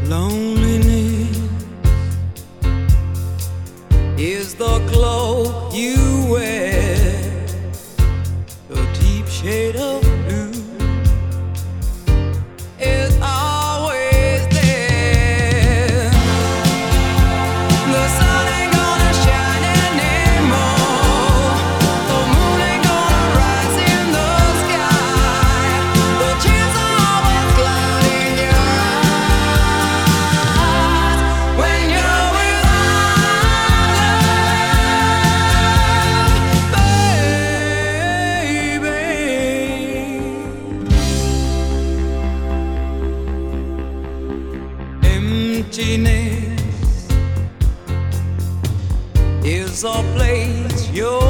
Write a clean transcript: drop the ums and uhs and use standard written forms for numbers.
Loneliness is the cloak you wear, the deep shade of blue is always there. The sun ain't gonna shine anymore, the moon ain't gonna rise in the sky, the tears are always clouding your eyes when you're without love, baby. Emptiness is a place you're